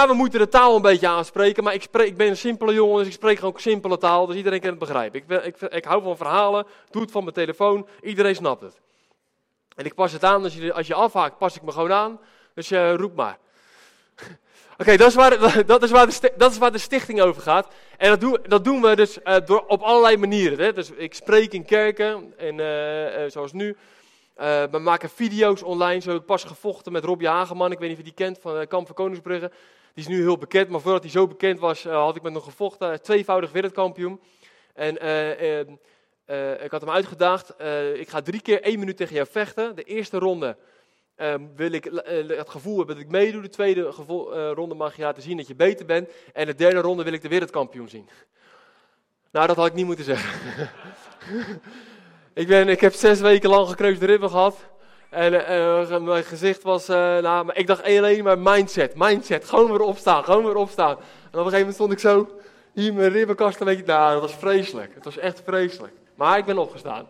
ja, we moeten de taal een beetje aanspreken, maar ik ben een simpele jongen, dus ik spreek gewoon simpele taal, dus iedereen kan het begrijpen. Ik hou van verhalen, doe het van mijn telefoon, iedereen snapt het. En ik pas het aan, als je afhaakt, pas ik me gewoon aan, dus roep maar. Oké, dat is waar de stichting over gaat. En dat doen we dus op allerlei manieren. Hè? Dus ik spreek in kerken, en, zoals nu. We maken video's online. Zo heb ik pas gevochten met Robbie Hageman. Ik weet niet of je die kent, van Kamp van Koningsbrugge. Die is nu heel bekend, maar voordat hij zo bekend was, had ik met hem gevochten. Tweevoudig wereldkampioen. En ik had hem uitgedaagd. Ik ga 3 keer 1 minuut tegen jou vechten. De eerste ronde wil ik het gevoel hebben dat ik meedoe. De tweede ronde mag je laten zien dat je beter bent. En de derde ronde wil ik de wereldkampioen zien. Nou, dat had ik niet moeten zeggen. Ik heb 6 weken lang gekneusde ribben gehad. En mijn gezicht was, maar ik dacht alleen maar mindset. Gewoon weer opstaan. En op een gegeven moment stond ik zo, hier mijn ribbenkast een beetje. Nou, dat was vreselijk. Het was echt vreselijk. Maar ik ben opgestaan.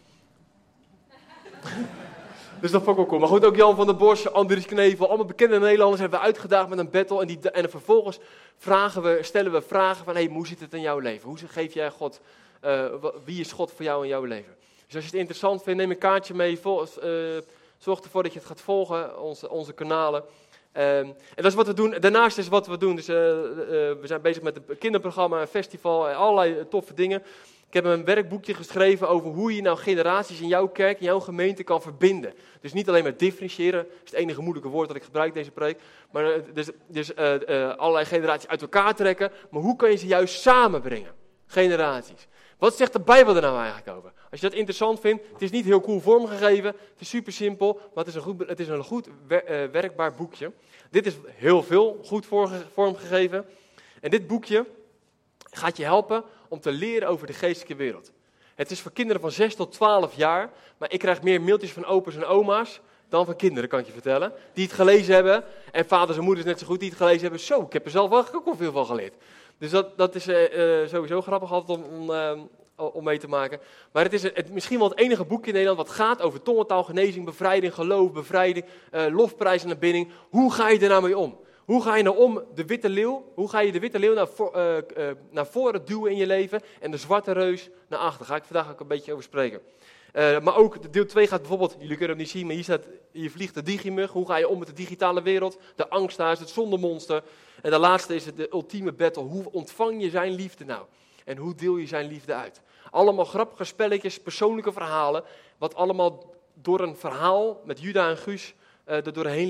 Dus dat vond ik ook cool. Maar goed, ook Jan van der Bos, Andries Knevel, allemaal bekende Nederlanders hebben we uitgedaagd met een battle. En vervolgens stellen we vragen van, hoe zit het in jouw leven? Hoe geef jij God, wie is God voor jou in jouw leven? Dus als je het interessant vindt, neem een kaartje mee. Zorg ervoor dat je het gaat volgen, onze kanalen. En dat is wat we doen. Daarnaast is wat we doen. Dus we zijn bezig met een kinderprogramma, een festival, allerlei toffe dingen. Ik heb een werkboekje geschreven over hoe je nou generaties in jouw kerk, in jouw gemeente kan verbinden. Dus niet alleen maar differentiëren, dat is het enige moeilijke woord dat ik gebruik deze preek. Maar allerlei generaties uit elkaar trekken. Maar hoe kan je ze juist samenbrengen? Generaties. Wat zegt de Bijbel er nou eigenlijk over? Als je dat interessant vindt, het is niet heel cool vormgegeven, het is super simpel, maar het is een goed werkbaar boekje. Dit is heel veel goed vormgegeven. En dit boekje gaat je helpen om te leren over de geestelijke wereld. Het is voor kinderen van 6 tot 12 jaar, maar ik krijg meer mailtjes van opa's en oma's dan van kinderen, kan ik je vertellen. Die het gelezen hebben, en vaders en moeders net zo goed die het gelezen hebben. Zo, ik heb er zelf ook al veel van geleerd. Dus dat is sowieso grappig altijd om mee te maken. Maar het is misschien wel het enige boekje in Nederland wat gaat over tongentaal, genezing, bevrijding, geloof, bevrijding, lofprijs en aanbidding. Hoe ga je er nou mee om? Hoe ga je nou om de witte leeuw? Hoe ga je de witte leeuw naar voren duwen in je leven en de zwarte reus naar achter? Daar ga ik vandaag ook een beetje over spreken. Maar ook de deel 2 gaat bijvoorbeeld, jullie kunnen het niet zien, maar hier vliegt de digimug. Hoe ga je om met de digitale wereld? De angsthuis, het zondemonster. En de laatste is de ultieme battle. Hoe ontvang je zijn liefde nou? En hoe deel je zijn liefde uit? Allemaal grappige spelletjes, persoonlijke verhalen. Wat allemaal door een verhaal met Juda en Guus door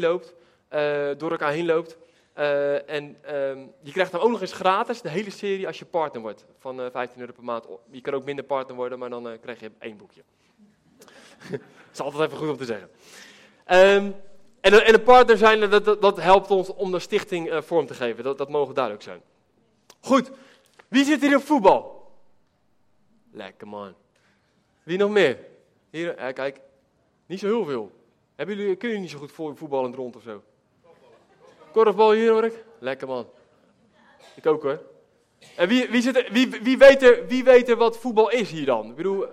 elkaar heen loopt. Je krijgt dan ook nog eens gratis de hele serie als je partner wordt. Van €15 per maand. Je kan ook minder partner worden, maar dan krijg je 1 boekje. Dat is altijd even goed om te zeggen. En een partner zijn, dat helpt ons om de stichting vorm te geven. Dat mogen duidelijk zijn. Goed, wie zit hier op voetbal? Lekker man. Wie nog meer? Hier, kijk, niet zo heel veel. Kunnen jullie niet zo goed voetballend rond of zo? Korfbal hier hoor ik. Lekker man. Ik ook hoor. En wie weet er wat voetbal is hier dan? Ik bedoel...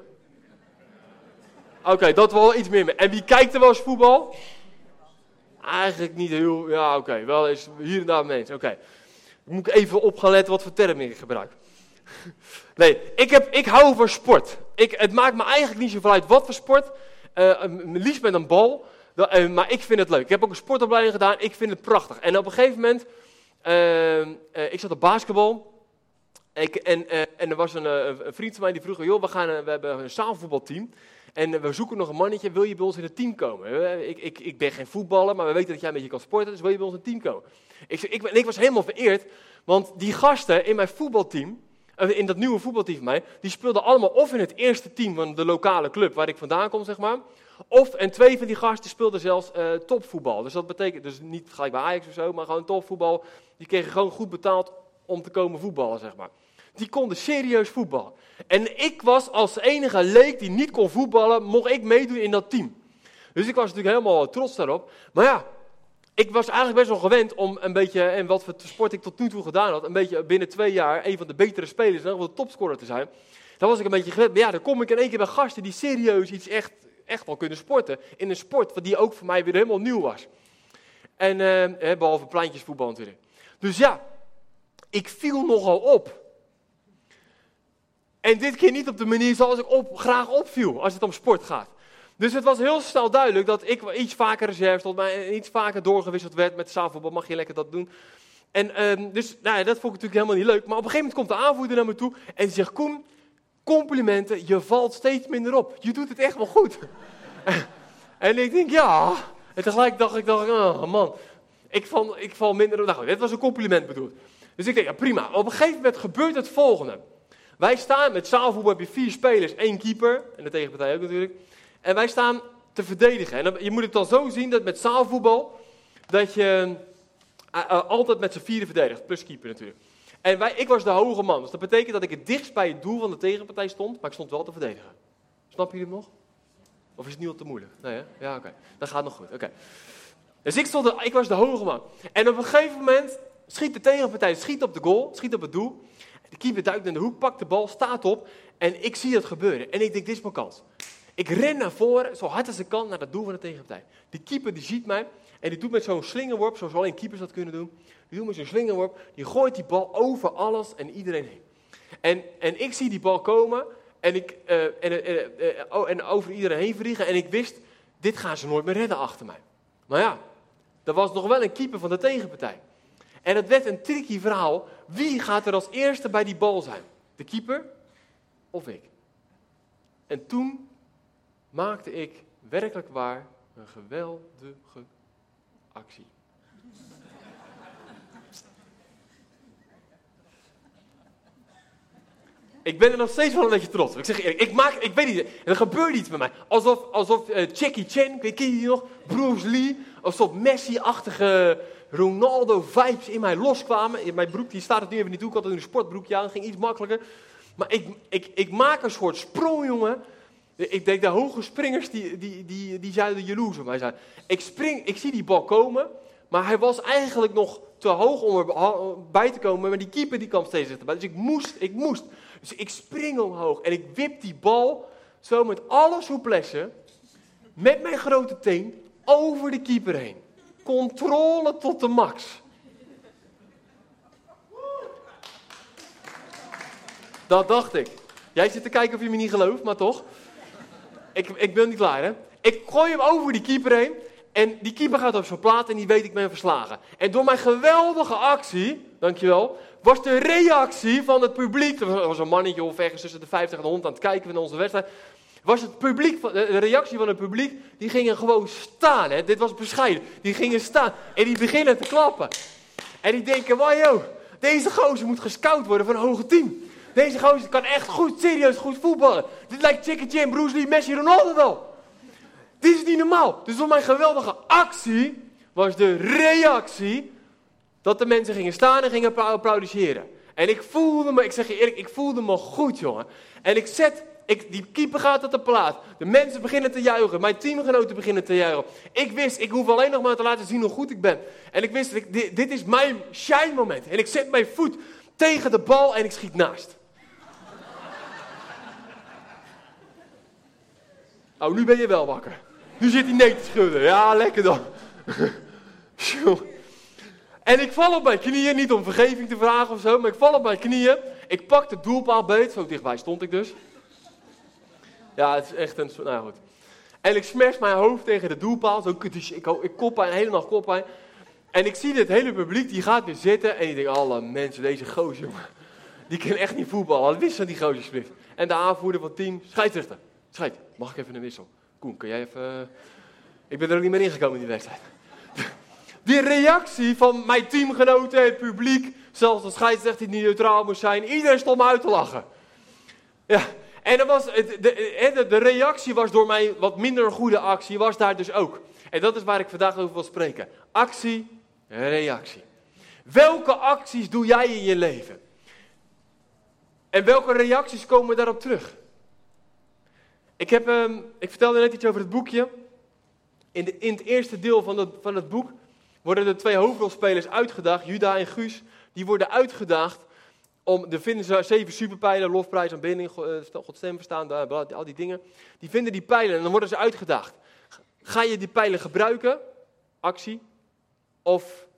Oké, dat wel iets meer. En wie kijkt er wel eens voetbal? Eigenlijk niet heel... Ja, oké. Wel eens hier en daar mensen. Oké. Dan moet ik even op gaan letten wat voor termen ik gebruik. Nee, ik hou van sport. Het maakt me eigenlijk niet zoveel uit wat voor sport. Liefst met een bal. Maar ik vind het leuk. Ik heb ook een sportopleiding gedaan. Ik vind het prachtig. En op een gegeven moment... ik zat op basketbal. En er was een vriend van mij die vroeg... Joh, we hebben een zaalvoetbalteam. En we zoeken nog een mannetje. Wil je bij ons in het team komen? Ik ben geen voetballer, maar we weten dat jij een beetje kan sporten. Dus wil je bij ons in het team komen? Ik was helemaal vereerd. Want die gasten in mijn voetbalteam... In dat nieuwe voetbalteam van mij... Die speelden allemaal of in het eerste team van de lokale club... Waar ik vandaan kom, zeg maar... En 2 van die gasten speelden zelfs topvoetbal. Dus dat betekent dus niet gelijk bij Ajax of zo, maar gewoon topvoetbal. Die kregen gewoon goed betaald om te komen voetballen, zeg maar. Die konden serieus voetballen. En ik was als enige leek die niet kon voetballen, mocht ik meedoen in dat team. Dus ik was natuurlijk helemaal trots daarop. Maar ja, ik was eigenlijk best wel gewend om een beetje, en wat voor sport ik tot nu toe gedaan had, een beetje binnen 2 jaar een van de betere spelers, en de topscorer te zijn. Dan was ik een beetje gewend. Maar ja, dan kom ik in één keer bij gasten die serieus iets echt wel kunnen sporten. In een sport die ook voor mij weer helemaal nieuw was. En behalve pleintjesvoetbal natuurlijk. Dus ja, ik viel nogal op. En dit keer niet op de manier zoals ik graag opviel als het om sport gaat. Dus het was heel snel duidelijk dat ik iets vaker reserve stond, maar iets vaker doorgewisseld werd met zaalvoetbal. Mag je lekker dat doen? En dus nou ja, dat vond ik natuurlijk helemaal niet leuk. Maar op een gegeven moment komt de aanvoerder naar me toe en die zegt, Koen, complimenten, je valt steeds minder op. Je doet het echt wel goed. En ik denk, ja. En tegelijk dacht ik, oh man, ik val minder op. Nou goed, dit was een compliment bedoeld. Dus ik denk, ja prima. Op een gegeven moment gebeurt het volgende. Wij staan, met zaalvoetbal heb je 4 spelers, 1 keeper. En de tegenpartij ook natuurlijk. En wij staan te verdedigen. En je moet het dan zo zien dat met zaalvoetbal, dat je altijd met z'n 4 verdedigt. Plus keeper natuurlijk. En ik was de hoge man. Dus dat betekent dat ik het dichtst bij het doel van de tegenpartij stond. Maar ik stond wel te verdedigen. Snap je het nog? Of is het nu al te moeilijk? Nee hè? Ja, oké. Dat gaat nog goed. Oké. Dus ik was de hoge man. En op een gegeven moment schiet de tegenpartij op de goal. Schiet op het doel. De keeper duikt in de hoek, pakt de bal, staat op. En ik zie het gebeuren. En ik denk, dit is mijn kans. Ik ren naar voren, zo hard als ik kan, naar het doel van de tegenpartij. Die keeper die ziet mij. En die doet met zo'n slingerworp, zoals alleen keepers dat kunnen doen. Die doet met zo'n slingerworp. Die gooit die bal over alles en iedereen heen. En ik zie die bal komen. En over iedereen heen vliegen. En ik wist, dit gaan ze nooit meer redden achter mij. Maar ja, er was nog wel een keeper van de tegenpartij. En het werd een tricky verhaal. Wie gaat er als eerste bij die bal zijn? De keeper of ik? En toen maakte ik werkelijk waar een geweldige actie. Ik ben er nog steeds wel een beetje trots op. Ik zeg eerlijk, ik weet niet, er gebeurt iets met mij. Alsof Jackie Chan, ken je die nog? Bruce Lee, alsof Messi-achtige Ronaldo-vibes in mij loskwamen. In mijn broek, die staat het nu even niet toe, ik had een sportbroekje aan, ging iets makkelijker. Maar ik maak een soort sprong, jongen. Ik denk, de hoge springers, die zouden jaloers op mij zijn. Ik zie die bal komen, maar hij was eigenlijk nog te hoog om erbij te komen. Maar die keeper die kwam steeds dichterbij, dus ik moest. Dus ik spring omhoog en ik wip die bal zo met alle souplesse, met mijn grote teen, over de keeper heen. Controle tot de max. Dat dacht ik. Jij zit te kijken of je me niet gelooft, maar toch. Ik ben niet klaar, hè. Ik gooi hem over die keeper heen. En die keeper gaat op zijn plaat en die weet ik ben verslagen. En door mijn geweldige actie, dankjewel, was de reactie van het publiek, er was een mannetje of ergens tussen de 50 en de 100 aan het kijken naar onze wedstrijd, was het publiek, de reactie van het publiek, die gingen gewoon staan. Hè. Dit was bescheiden. Die gingen staan en die beginnen te klappen. En die denken, wow, deze gozer moet gescout worden voor een hoger team. Deze gozer kan echt serieus goed voetballen. Dit lijkt Jackie Chan, Bruce Lee, Messi, Ronaldo wel. Dit is niet normaal. Dus door mijn geweldige actie was de reactie dat de mensen gingen staan en gingen applaudisseren. En ik zeg je eerlijk, ik voelde me goed, jongen. En die keeper gaat op de plaat. De mensen beginnen te juichen. Mijn teamgenoten beginnen te juichen. Ik hoef alleen nog maar te laten zien hoe goed ik ben. En ik wist, dit is mijn shine moment. En ik zet mijn voet tegen de bal en ik schiet naast. Oh, nu ben je wel wakker. Nu zit hij nee te schudden. Ja, lekker dan. En ik val op mijn knieën, niet om vergeving te vragen of zo, maar ik val op mijn knieën. Ik pak de doelpaal beet, zo dichtbij stond ik dus. Ja, het is echt een... Nou goed. En ik smash mijn hoofd tegen de doelpaal. Zo, ik koppijn, een hele nacht koppijn. En ik zie dit hele publiek, die gaat weer zitten. En ik denk, alle mensen, deze gozer, jongen. Die kan echt niet voetballen. Wat wist van die gozer splift. En de aanvoerder van het team, scheidsrechter. Mag ik even een wissel? Koen, kan jij even... Ik ben er ook niet meer ingekomen in die wedstrijd. Die reactie van mijn teamgenoten, het publiek, zelfs de scheidsrechter die neutraal moest zijn, iedereen stond me uit te lachen. Ja, en de reactie was door mijn wat minder goede actie, was daar dus ook. En dat is waar ik vandaag over wil spreken. Actie, reactie. Welke acties doe jij in je leven? En welke reacties komen daarop terug? Ik vertelde net iets over het boekje. In het eerste deel van het boek worden de 2 hoofdrolspelers uitgedaagd, Juda en Guus. Die worden uitgedaagd om, de vinden ze 7 superpijlen, lofprijs, aanbidding, Gods stem verstaan, al die dingen. Die vinden die pijlen en dan worden ze uitgedaagd. Ga je die pijlen gebruiken, actie, of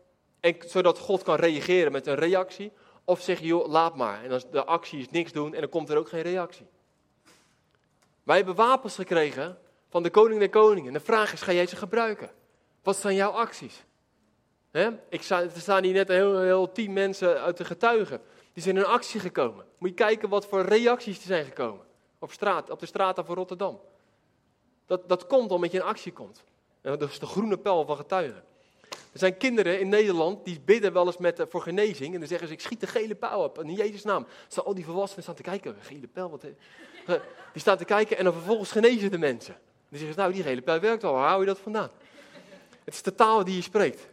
En zodat God kan reageren met een reactie. Of zeg je, joh, laat maar. En als de actie is niks doen en dan komt er ook geen reactie. Wij hebben wapens gekregen van de koning der koningen. En de vraag is, ga jij ze gebruiken? Wat zijn jouw acties? Er staan hier net een heel 10 mensen uit de getuigen. Die zijn in actie gekomen. Moet je kijken wat voor reacties er zijn gekomen. Op de straten van Rotterdam. Dat komt omdat je in actie komt. Dat is de groene pijl van getuigen. Er zijn kinderen in Nederland die bidden wel eens voor genezing. En dan zeggen ze, ik schiet de gele pijl op in Jezus' naam. Al die volwassenen staan te kijken, gele pijl, wat... Die staan te kijken en dan vervolgens genezen de mensen. Dan zeggen ze, nou die gele pijl werkt al, waar hou je dat vandaan? Het is de taal die je spreekt.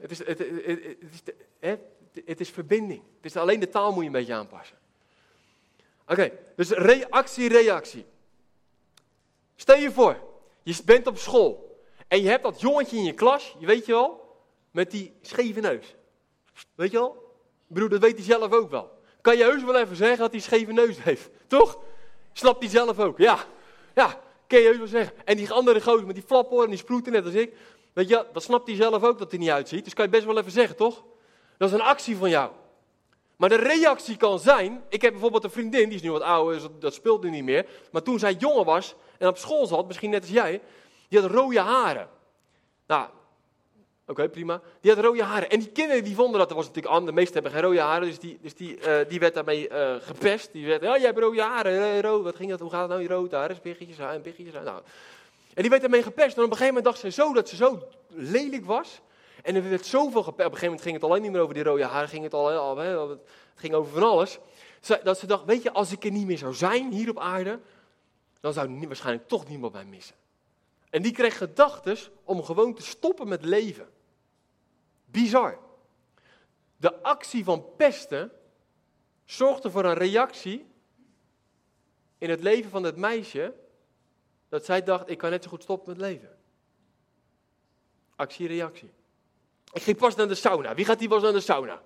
Het is verbinding. Het is alleen de taal moet je een beetje aanpassen. Oké, dus reactie. Stel je voor, je bent op school en je hebt dat jongetje in je klas, je weet je wel, met die scheve neus. Weet je wel? Ik bedoel, dat weet hij zelf ook wel. Kan je heus wel even zeggen dat hij een scheve neus heeft, toch? Snapt hij zelf ook, ja. Ja, kan je heus wel zeggen. En die andere gozer met die flaporen en die sproeten net als ik, weet je, dat snapt hij zelf ook dat hij niet uitziet. Dus kan je best wel even zeggen, toch? Dat is een actie van jou. Maar de reactie kan zijn, ik heb bijvoorbeeld een vriendin, die is nu wat ouder, dus dat speelt nu niet meer. Maar toen zij jonger was en op school zat, misschien net als jij, die had rode haren. Nou, oké, prima. Die had rode haren. En die kinderen die vonden dat was natuurlijk anders. De meesten hebben geen rode haren, dus die werd daarmee gepest. Die werd, ja, jij hebt rode haren, rood. Wat ging dat? Hoe gaat het nou, je rode haren? Biggetjes aan, biggetjes aan. Nou. En die werd daarmee gepest. En op een gegeven moment dacht ze zo dat ze zo lelijk was. En er werd zoveel gepest. Op een gegeven moment ging het alleen niet meer over die rode haren. Het ging over van alles. Dat ze dacht, weet je, als ik er niet meer zou zijn hier op aarde, dan zou waarschijnlijk toch niemand mij missen. En die kreeg gedachtes om gewoon te stoppen met leven. Bizar. De actie van pesten zorgde voor een reactie in het leven van dat meisje, dat zij dacht, ik kan net zo goed stoppen met leven. Actie-reactie. Ik ging pas naar de sauna. Wie gaat hier wel eens naar de sauna?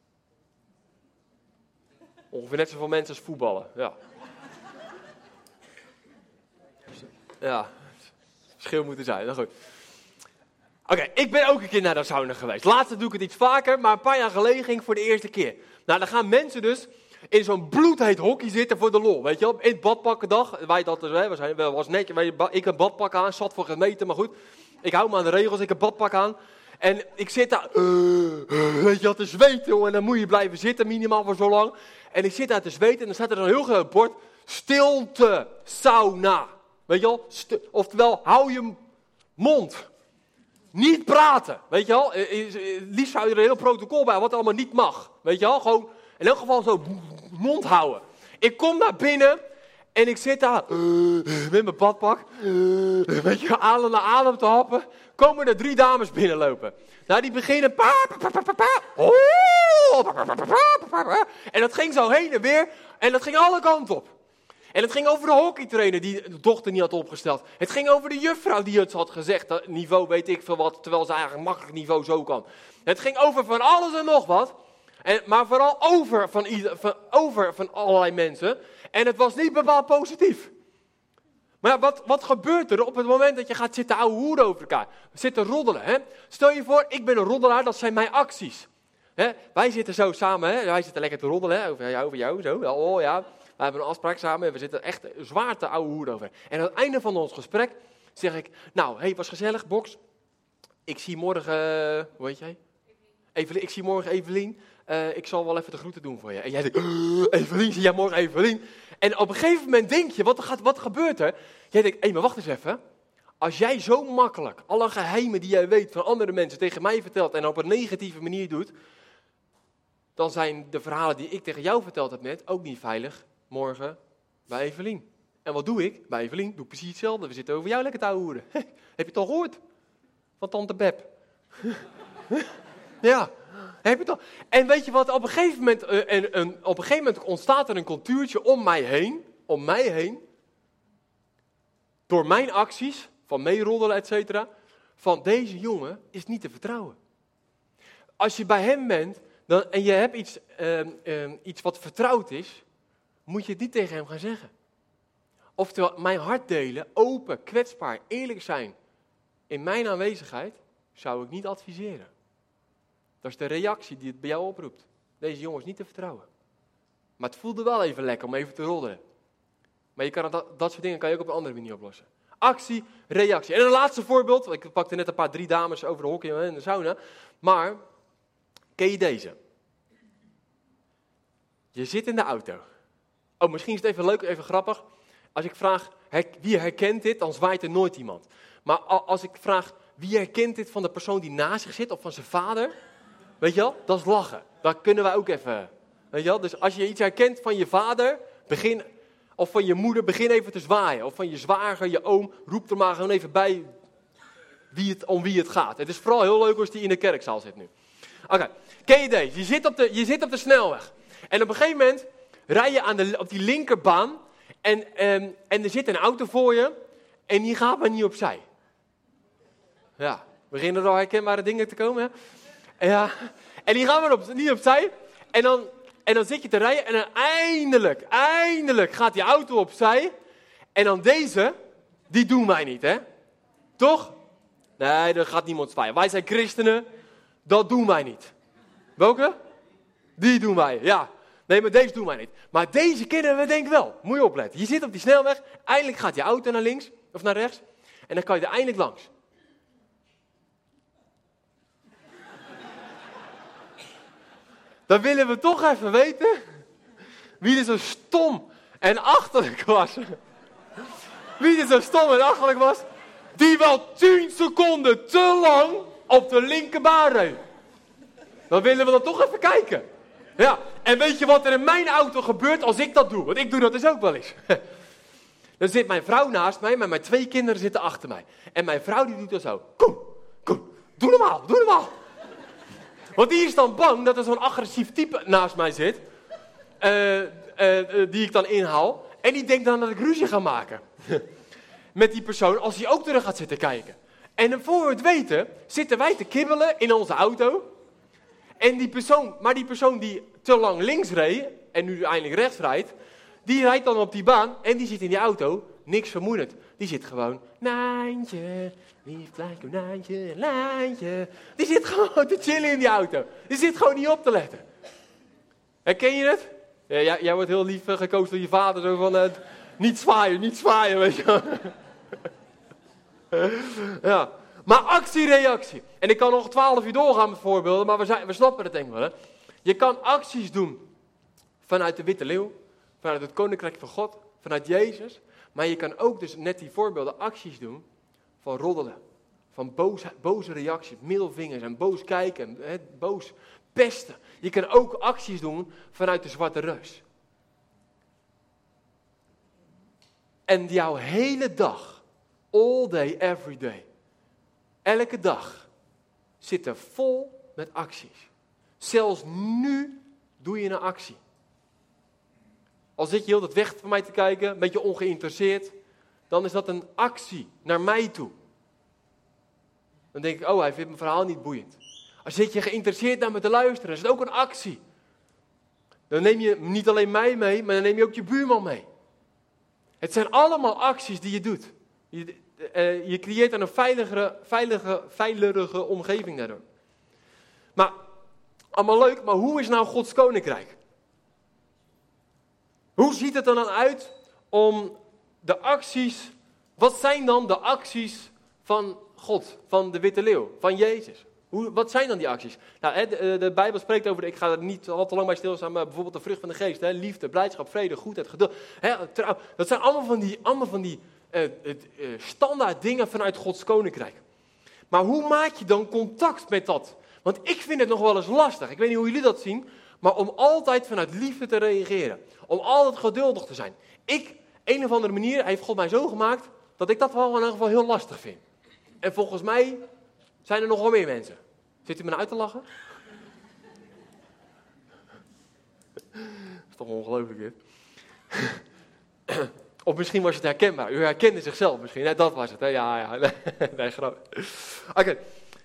Ongeveer net zoveel mensen als voetballen, ja. Ja, verschil moeten zijn, nou goed. Oké, ik ben ook een keer naar de sauna geweest. Laatst doe ik het iets vaker, maar een paar jaar geleden ging ik voor de eerste keer. Nou, dan gaan mensen dus in zo'n bloedheet hockey zitten voor de lol, weet je wel. In het badpakkendag, wij dat dus, we was netjes, ik heb badpak aan, zat voor gemeten, maar goed. Ik hou me aan de regels, ik heb badpak aan. En ik zit daar, weet je wat, te zweten, jongen. En dan moet je blijven zitten, minimaal voor zo lang. En ik zit daar te zweten en dan staat er een heel groot bord. Stilte, sauna. Weet je wel, oftewel, hou je mond. Niet praten, weet je wel. Liefst zou je er een heel protocol bij, wat allemaal niet mag. Weet je wel, gewoon in elk geval zo mond houden. Ik kom naar binnen en ik zit daar met mijn badpak. Weet je, adem te happen. Komen er 3 dames binnenlopen. Nou, die beginnen. En dat ging zo heen en weer. En dat ging alle kanten op. En het ging over de hockeytrainer die de dochter niet had opgesteld. Het ging over de juffrouw die het had gezegd. Dat niveau weet ik veel wat, terwijl ze eigenlijk makkelijk niveau zo kan. Het ging over van alles en nog wat. Maar vooral over van allerlei mensen. En het was niet bepaald positief. Maar ja, wat gebeurt er op het moment dat je gaat zitten ouwe hoeren over elkaar? Zitten roddelen, hè? Stel je voor, ik ben een roddelaar, dat zijn mijn acties. Hè? Wij zitten zo samen, hè? Wij zitten lekker te roddelen, hè? Over jou, zo. Oh ja, we hebben een afspraak samen en we zitten echt zwaar te ouwe hoeren over. En aan het einde van ons gesprek zeg ik, nou, hey, was gezellig, Box. Ik zie morgen, hoe heet jij? Evelien. Ik zie morgen Evelien. Ik zal wel even de groeten doen voor je. En jij denkt, Evelien, zie jij morgen Evelien? En op een gegeven moment denk je, wat gebeurt er? Jij denkt, hé, maar wacht eens even. Als jij zo makkelijk alle geheimen die jij weet van andere mensen tegen mij vertelt en op een negatieve manier doet, dan zijn de verhalen die ik tegen jou verteld heb net ook niet veilig morgen bij Evelien. En wat doe ik? Bij Evelien doe ik precies hetzelfde. We zitten over jou lekker te ouwehoeren. Heb je het al gehoord? Van tante Beb. Ja. Heb je toch? En weet je wat, op een gegeven moment ontstaat er een cultuurtje om mij heen, door mijn acties, van meeroddelen, et cetera, van deze jongen is niet te vertrouwen. Als je bij hem bent, en je hebt iets wat vertrouwd is, moet je het niet tegen hem gaan zeggen. Oftewel, mijn hart delen, open, kwetsbaar, eerlijk zijn, in mijn aanwezigheid, zou ik niet adviseren. Dat is de reactie die het bij jou oproept. Deze jongen is niet te vertrouwen. Maar het voelde wel even lekker om even te roddelen. Maar je kan dat soort dingen kan je ook op een andere manier oplossen. Actie, reactie. En een laatste voorbeeld. Ik pakte net 3 dames over de hockey en de sauna. Maar, ken je deze? Je zit in de auto. Oh, misschien is het even leuk, even grappig. Als ik vraag, wie herkent dit, dan zwaait er nooit iemand. Maar als ik vraag, wie herkent dit van de persoon die naast zich zit of van zijn vader? Weet je wel, dat is lachen. Dat kunnen wij ook even. Weet je wel, dus als je iets herkent van je vader, of van je moeder, begin even te zwaaien. Of van je zwager, je oom, roep er maar gewoon even bij om wie het gaat. Het is vooral heel leuk als die in de kerkzaal zit nu. Oké, ken je deze? Je zit op de snelweg. En op een gegeven moment rij je op die linkerbaan en er zit een auto voor je en die gaat maar niet opzij. Ja, beginnen er al herkenbare dingen te komen, hè? Ja, en die gaan maar niet opzij en dan zit je te rijden en dan eindelijk gaat die auto opzij en dan deze, die doen wij niet, hè? Toch? Nee, er gaat niemand zwaaien. Wij zijn christenen, dat doen wij niet. Welke? Die doen wij, ja. Nee, maar deze doen wij niet. Maar deze kennen we denk ik wel. Moet je opletten. Je zit op die snelweg, eindelijk gaat die auto naar links of naar rechts en dan kan je er eindelijk langs. Dan willen we toch even weten wie er zo stom en achterlijk was. Wie er zo stom en achterlijk was, die wel 10 seconden te lang op de linkerbaan reed. Dan willen we dan toch even kijken. Ja, en weet je wat er in mijn auto gebeurt als ik dat doe? Want ik doe dat dus ook wel eens. Dan zit mijn vrouw naast mij, maar mijn 2 kinderen zitten achter mij. En mijn vrouw die doet dan zo. Kom, doe normaal. Want die is dan bang dat er zo'n agressief type naast mij zit. Die ik dan inhaal. En die denkt dan dat ik ruzie ga maken. Met die persoon als hij ook terug gaat zitten kijken. En voor we het weten, zitten wij te kibbelen in onze auto. En die persoon die te lang links reed, en nu eindelijk rechts rijdt, die rijdt dan op die baan en die zit in die auto, niks vermoedend. Die zit gewoon, Naantje, lief klein konijntje, Naantje. Die zit gewoon te chillen in die auto. Die zit gewoon niet op te letten. Herken je het? Ja, jij wordt heel lief gekozen door je vader, zo van, niet zwaaien, weet je wel. Ja. Maar actie-reactie. En ik kan nog 12 uur doorgaan met voorbeelden, maar we snappen het denk ik wel. Hè? Je kan acties doen vanuit de Witte Leeuw, vanuit het Koninkrijk van God, vanuit Jezus. Maar je kan ook dus net die voorbeelden acties doen van roddelen, van boze reacties, middelvingers en boos kijken, boos pesten. Je kan ook acties doen vanuit de Zwarte Reus. En jouw hele dag, all day, every day, elke dag zit er vol met acties. Zelfs nu doe je een actie. Al zit je heel dat weg van mij te kijken, een beetje ongeïnteresseerd, dan is dat een actie naar mij toe. Dan denk ik, hij vindt mijn verhaal niet boeiend. Als zit je geïnteresseerd naar me te luisteren, is het ook een actie. Dan neem je niet alleen mij mee, maar dan neem je ook je buurman mee. Het zijn allemaal acties die je doet. Je creëert een veiligere omgeving daardoor. Maar, allemaal leuk, maar hoe is nou Gods Koninkrijk? Hoe ziet het er dan uit om de acties, wat zijn dan de acties van God, van de Witte Leeuw, van Jezus? Wat zijn dan die acties? Nou, de Bijbel spreekt over, ik ga er niet al te lang bij stilstaan, maar bijvoorbeeld de vrucht van de geest, liefde, blijdschap, vrede, goedheid, geduld. Trouw. Dat zijn allemaal van die standaard dingen vanuit Gods Koninkrijk. Maar hoe maak je dan contact met dat? Want ik vind het nog wel eens lastig, ik weet niet hoe jullie dat zien, maar om altijd vanuit liefde te reageren. Om altijd geduldig te zijn. Een of andere manier heeft God mij zo gemaakt, dat ik dat wel in ieder geval heel lastig vind. En volgens mij zijn er nog wel meer mensen. Zit u me nou uit te lachen? Dat is toch ongelooflijk dit. Of misschien was het herkenbaar. U herkende zichzelf misschien. Nee, dat was het. Hè? Ja. Nee, groot. Oké.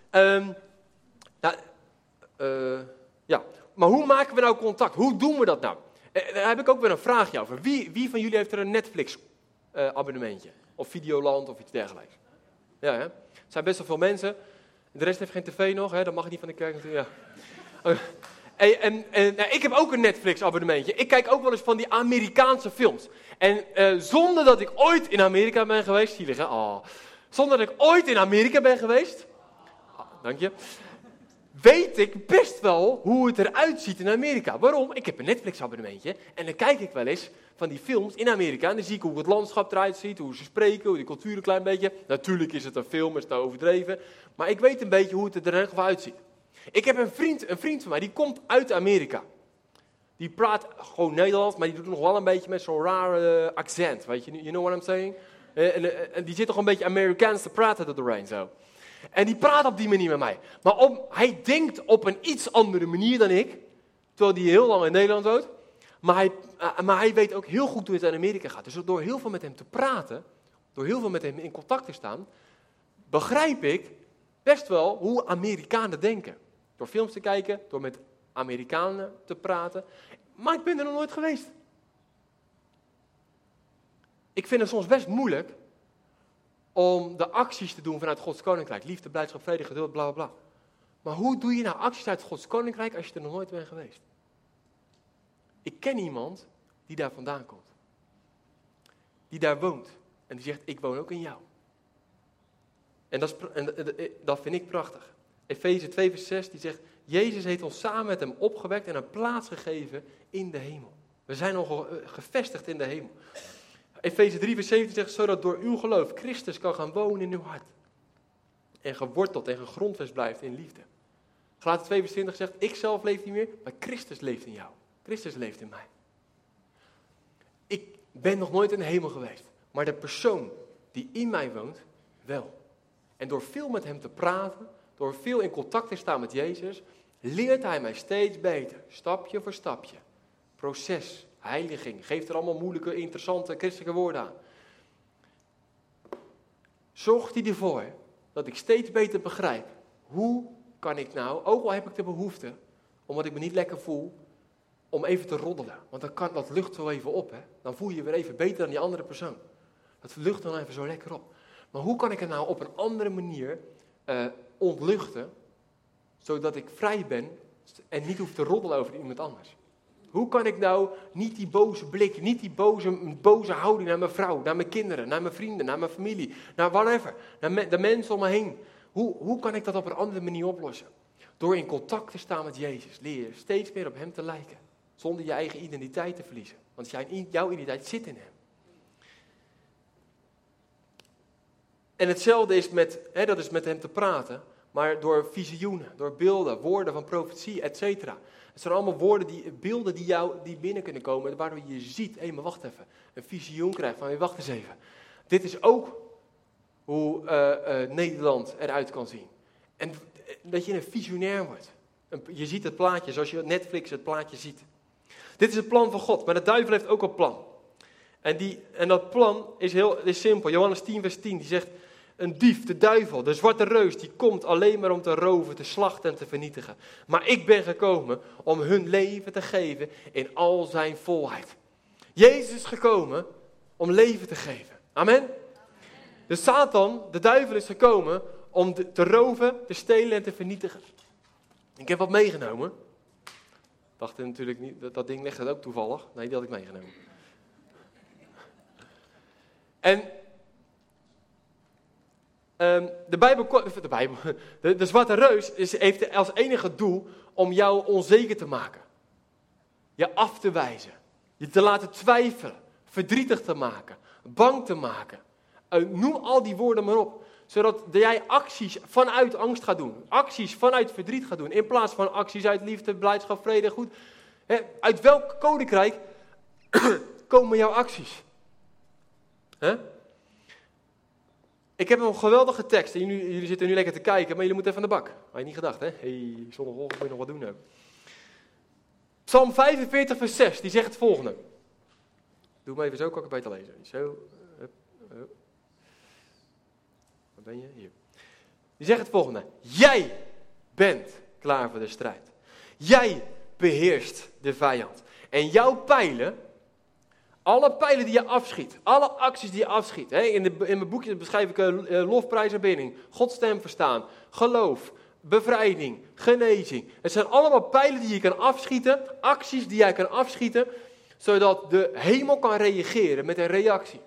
Ja. Maar hoe maken we nou contact? Hoe doen we dat nou? Daar heb ik ook weer een vraagje over. Wie van jullie heeft er een Netflix abonnementje? Of Videoland of iets dergelijks? Ja, hè? Er zijn best wel veel mensen. De rest heeft geen tv nog, hè? Dat mag niet van de kerk natuurlijk. Ja. Nou, ik heb ook een Netflix-abonnementje. Ik kijk ook wel eens van die Amerikaanse films. En zonder dat ik ooit in Amerika ben geweest... Zielig, hè? Oh. Zonder dat ik ooit in Amerika ben geweest... dank je. Weet ik best wel hoe het eruit ziet in Amerika. Waarom? Ik heb een Netflix-abonnementje. En dan kijk ik wel eens van die films in Amerika. En dan zie ik hoe het landschap eruit ziet. Hoe ze spreken, hoe de cultuur een klein beetje. Natuurlijk is het een film, is het overdreven. Maar ik weet een beetje hoe het er in ieder geval uitziet. Ik heb een vriend van mij, die komt uit Amerika. Die praat gewoon Nederlands, maar die doet nog wel een beetje met zo'n raar accent. Weet je, you know what I'm saying? En die zit toch een beetje Amerikaans te praten er doorheen zo. En die praat op die manier met mij. Maar hij denkt op een iets andere manier dan ik. Terwijl hij heel lang in Nederland woont. Maar hij weet ook heel goed hoe het in Amerika gaat. Dus door heel veel met hem te praten, door heel veel met hem in contact te staan, begrijp ik best wel hoe Amerikanen denken. Door films te kijken, door met Amerikanen te praten. Maar ik ben er nog nooit geweest. Ik vind het soms best moeilijk om de acties te doen vanuit Gods Koninkrijk. Liefde, blijdschap, vrede, geduld, bla bla bla. Maar hoe doe je nou acties uit Gods Koninkrijk als je er nog nooit bent geweest? Ik ken iemand die daar vandaan komt. Die daar woont. En die zegt, ik woon ook in jou. En dat vind ik prachtig. Efeze 2 vers 6, die zegt, Jezus heeft ons samen met hem opgewekt en een plaats gegeven in de hemel. We zijn al gevestigd in de hemel. Efeze 3 vers 17 zegt, zodat door uw geloof Christus kan gaan wonen in uw hart. En geworteld en gegrondvest blijft in liefde. Galaten 2 vers 20 zegt, ik zelf leef niet meer, maar Christus leeft in jou. Christus leeft in mij. Ik ben nog nooit in de hemel geweest, maar de persoon die in mij woont, wel. En door veel met hem te praten, door veel in contact te staan met Jezus, leert hij mij steeds beter, stapje voor stapje. Proces, heiliging, geeft er allemaal moeilijke, interessante christelijke woorden aan. Zorgt hij ervoor dat ik steeds beter begrijp, hoe kan ik nou, ook al heb ik de behoefte, omdat ik me niet lekker voel, om even te roddelen. Want dat lucht zo even op, hè. Dan voel je je weer even beter dan die andere persoon. Dat lucht dan even zo lekker op. Maar hoe kan ik het nou op een andere manier ontluchten, zodat ik vrij ben en niet hoef te roddelen over iemand anders? Hoe kan ik nou niet die boze blik, niet die boze houding naar mijn vrouw, naar mijn kinderen, naar mijn vrienden, naar mijn familie, naar whatever, naar de mensen om me heen. Hoe kan ik dat op een andere manier oplossen? Door in contact te staan met Jezus, leer je steeds meer op hem te lijken, zonder je eigen identiteit te verliezen. Want jouw identiteit zit in hem. En hetzelfde is dat is met hem te praten, maar door visioenen, door beelden, woorden van profetie, etc. Het zijn allemaal beelden die binnen kunnen komen, waardoor je ziet, maar wacht even, een visioen krijgt van, wacht eens even. Dit is ook hoe Nederland eruit kan zien. En dat je een visionair wordt. Je ziet het plaatje, zoals je op Netflix het plaatje ziet. Dit is het plan van God, maar de duivel heeft ook een plan. En dat plan is simpel. Johannes 10 vers 10, die zegt, een dief, de duivel, de zwarte reus, die komt alleen maar om te roven, te slachten en te vernietigen. Maar ik ben gekomen om hun leven te geven in al zijn volheid. Jezus is gekomen om leven te geven. Amen? De Satan, de duivel, is gekomen om te roven, te stelen en te vernietigen. Ik heb wat meegenomen. Dacht natuurlijk niet, dat ding ligt er ook toevallig. Nee, die had ik meegenomen. En de zwarte reus heeft als enige doel om jou onzeker te maken. Je af te wijzen. Je te laten twijfelen. Verdrietig te maken. Bang te maken. Noem al die woorden maar op. Zodat jij acties vanuit angst gaat doen. Acties vanuit verdriet gaat doen. In plaats van acties uit liefde, blijdschap, vrede, goed. Uit welk koninkrijk komen jouw acties? Ik heb een geweldige tekst. En jullie zitten nu lekker te kijken, maar jullie moeten even aan de bak. Had je niet gedacht, hè? Zondagochtend moet je nog wat doen. Hè? Psalm 45 vers 6, die zegt het volgende. Doe maar even zo, kan ik het beter lezen. Zo. Waar ben je? Hier. Die zegt het volgende. Jij bent klaar voor de strijd. Jij beheerst de vijand. En jouw pijlen, Alle pijlen die je afschiet, alle acties die je afschiet. Hè? In mijn boekje beschrijf ik lofprijs en bidding, Gods stem verstaan, geloof, bevrijding, genezing. Het zijn allemaal pijlen die je kan afschieten, acties die jij kan afschieten, zodat de hemel kan reageren met een reactie.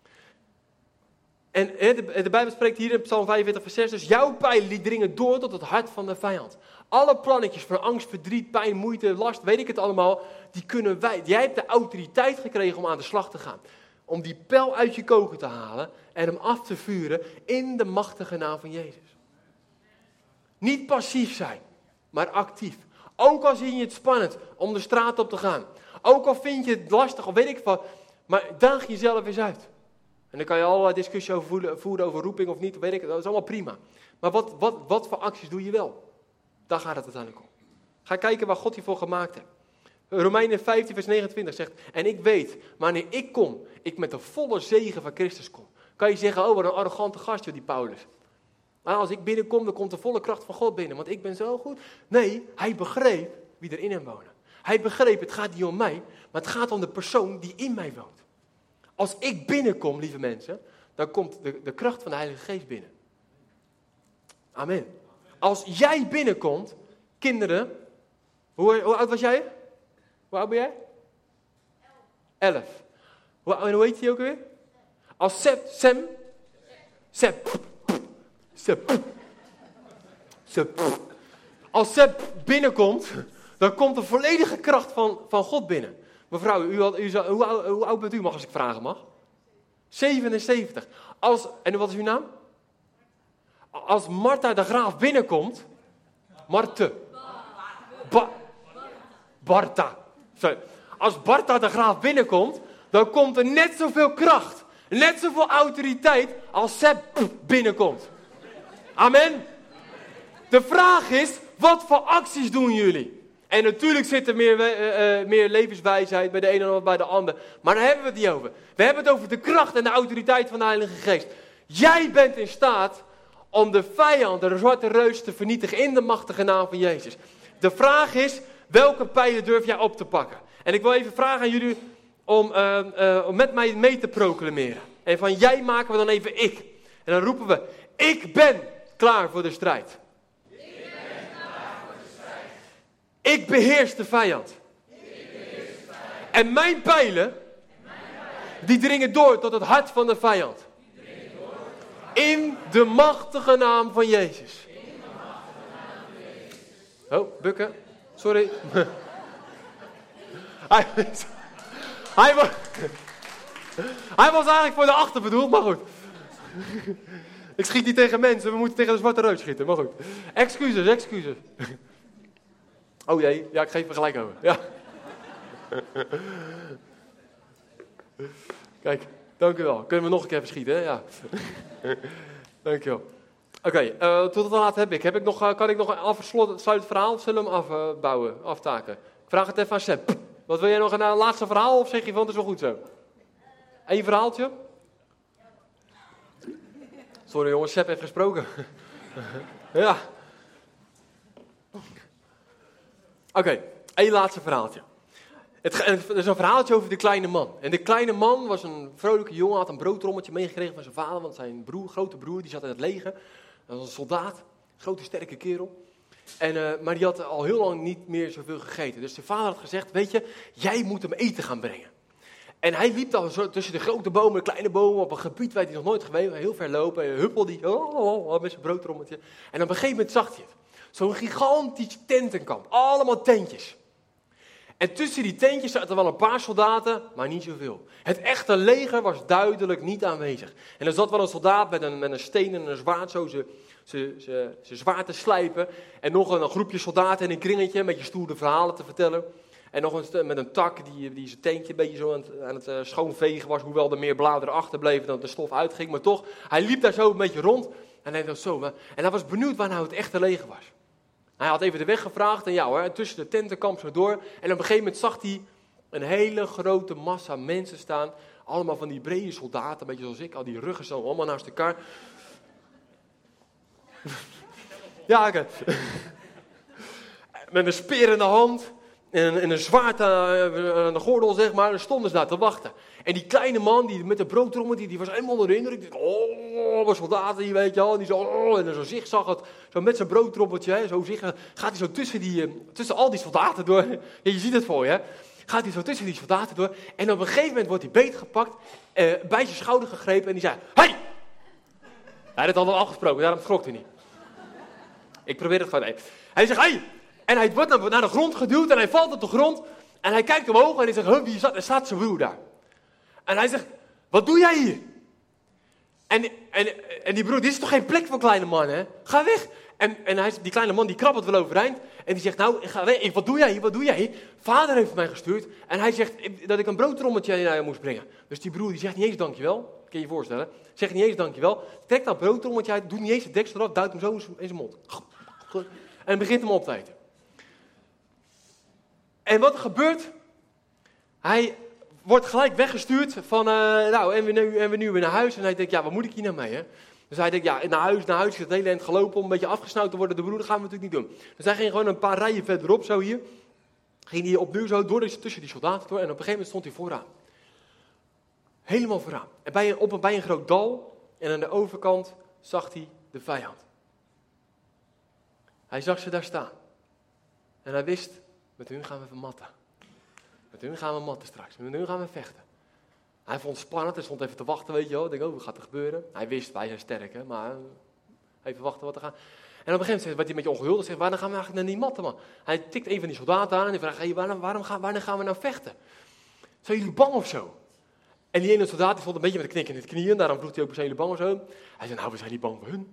En de Bijbel spreekt hier in Psalm 45 vers 6, dus jouw pijlen die dringen door tot het hart van de vijand. Alle plannetjes van angst, verdriet, pijn, moeite, last, weet ik het allemaal, die kunnen wij. Jij hebt de autoriteit gekregen om aan de slag te gaan. Om die pijl uit je koker te halen en hem af te vuren in de machtige naam van Jezus. Niet passief zijn, maar actief. Ook al zie je het spannend om de straat op te gaan. Ook al vind je het lastig of weet ik wat, maar daag jezelf eens uit. En dan kan je allerlei discussie over voeren over roeping of niet, weet ik, dat is allemaal prima. Maar wat voor acties doe je wel? Daar gaat het uiteindelijk om. Ga kijken waar God je voor gemaakt heeft. Romeinen 15 vers 29 zegt, en ik weet, wanneer ik kom, ik met de volle zegen van Christus kom. Kan je zeggen, oh wat een arrogante gast, die Paulus. Maar als ik binnenkom, dan komt de volle kracht van God binnen, want ik ben zo goed. Nee, hij begreep wie er in hem wonen. Hij begreep, het gaat niet om mij, maar het gaat om de persoon die in mij woont. Als ik binnenkom, lieve mensen, dan komt de kracht van de Heilige Geest binnen. Amen. Als jij binnenkomt, kinderen, hoe oud was jij? Hoe oud ben jij? 11. Hoe heet je ook weer? Als Als Seb binnenkomt, dan komt de volledige kracht van God binnen. Mevrouw, hoe oud bent u, als ik vragen mag? 77. En wat is uw naam? Als Martha de Graaf binnenkomt, Bartha. Sorry. Als Bartha de Graaf binnenkomt, dan komt er net zoveel kracht, net zoveel autoriteit als Seb binnenkomt. Amen. De vraag is, wat voor acties doen jullie? En natuurlijk zit er meer levenswijsheid bij de ene dan bij de ander. Maar daar hebben we het niet over. We hebben het over de kracht en de autoriteit van de Heilige Geest. Jij bent in staat om de vijand, de zwarte reus, te vernietigen in de machtige naam van Jezus. De vraag is, welke pijlen durf jij op te pakken? En ik wil even vragen aan jullie om met mij mee te proclameren. En van jij maken we dan even ik. En dan roepen we, ik ben klaar voor de strijd. Ik beheers de vijand. En mijn pijlen, die dringen door tot het hart van de vijand. In de machtige naam van Jezus. Oh, bukken. Sorry. Hij was eigenlijk voor de achter bedoeld, maar goed. Ik schiet niet tegen mensen, we moeten tegen de zwarte reus schieten, maar goed. Excuses. Oh jee, ja, ik geef me gelijk over. Ja. Kijk, dank u wel. Kunnen we nog een keer verschieten, hè? Ja. Dank je wel. Oké, tot hoe laat heb ik? Kan ik nog een afsluitend verhaal of zullen we hem aftaken? Ik vraag het even aan Seb. Wat wil jij nog, een laatste verhaal of zeg je van het is wel goed zo? Eén verhaaltje? Sorry jongens, Seb heeft gesproken. Ja. Oké, één laatste verhaaltje. Het is een verhaaltje over de kleine man. En de kleine man was een vrolijke jongen, had een broodtrommeltje meegekregen van zijn vader, want zijn grote broer, die zat in het leger. Dat was een soldaat, grote sterke kerel. Maar die had al heel lang niet meer zoveel gegeten. Dus zijn vader had gezegd, weet je, jij moet hem eten gaan brengen. En hij liep dan zo tussen de grote bomen, de kleine bomen, op een gebied waar hij nog nooit geweest was, heel ver lopen. En huppelde hij met zijn broodtrommeltje. En op een gegeven moment zag hij het. Zo'n gigantisch tentenkamp, allemaal tentjes. En tussen die tentjes zaten wel een paar soldaten, maar niet zoveel. Het echte leger was duidelijk niet aanwezig. En er zat wel een soldaat met een steen en een zwaard, zo zijn zwaard te slijpen. En nog een groepje soldaten in een kringetje met je stoere verhalen te vertellen. En nog met een tak die zijn tentje een beetje zo aan het schoonvegen was. Hoewel er meer bladeren achterbleven dan de stof uitging. Maar toch, hij liep daar zo een beetje rond. En hij dacht zo. En hij was benieuwd waar nou het echte leger was. Hij had even de weg gevraagd en ja hoor, tussen de tentenkamp zo door. En op een gegeven moment zag hij een hele grote massa mensen staan. Allemaal van die brede soldaten, een beetje zoals ik. Al die ruggen zo allemaal naast elkaar. Ja, met een speer in de hand. in een zwaard aan de gordel, zeg maar. En stonden ze daar te wachten. En die kleine man die met de broodtrommel, die was helemaal onder de indruk. Die, wat soldaten hier, weet je wel. En die zo, en zo zigzag het, zo met zijn broodtrommeltje, hè, zo gaat hij zo tussen al die soldaten door. Ja, je ziet het voor je, hè. Gaat hij zo tussen die soldaten door. En op een gegeven moment wordt hij beetgepakt, bij zijn schouder gegrepen en die zei, hey! Hij had het al afgesproken, daarom schrok hij niet. Ik probeer het gewoon even. Hij zegt, hey! En hij wordt naar de grond geduwd en hij valt op de grond. En hij kijkt omhoog en hij zegt, wie er staat zijn broer daar. En hij zegt, wat doe jij hier? En die broer, dit is toch geen plek voor kleine man, hè? Ga weg. En die kleine man die krabbelt wel overeind. En die zegt, nou, ga weg. Wat doe jij hier? Wat doe jij hier? Vader heeft mij gestuurd. En hij zegt dat ik een broodtrommeltje naar je moest brengen. Dus die broer die zegt niet eens dankjewel. Kun je je voorstellen? Zegt niet eens dankjewel. Trekt dat broodtrommeltje uit, doet niet eens het deksel eraf, duwt hem zo in zijn mond. En begint hem op te eten. En wat er gebeurt? Hij wordt gelijk weggestuurd van, en we nu weer naar huis. En hij denkt, ja, wat moet ik hier nou mee, hè? Dus hij denkt, ja, naar huis is het hele eind gelopen om een beetje afgesnauwd te worden. De broer, dat gaan we natuurlijk niet doen. Dus hij ging gewoon een paar rijen verderop, zo hier. Ging hij opnieuw zo tussen die soldaten door. En op een gegeven moment stond hij vooraan. Helemaal vooraan. En bij een groot dal. En aan de overkant zag hij de vijand. Hij zag ze daar staan. En hij wist, met hun gaan we vermatten. Met hun gaan we matten straks. Met hun gaan we vechten. Hij vond het spannend. Hij stond even te wachten, weet je wel. Ik denk, wat gaat er gebeuren? Hij wist, wij zijn sterk, hè. Maar even wachten wat er gaat. En op een gegeven moment werd hij een beetje ongeduldig. Zegt, wanneer gaan we eigenlijk naar die matten, man? Hij tikt een van die soldaten aan en die vraagt, hey, wanneer gaan we nou vechten? Zijn jullie bang of zo? En die ene soldaat die stond een beetje met de knik in het knieën. Daarom vroeg hij ook, zijn jullie bang of zo? Hij zei, nou, we zijn niet bang voor hun.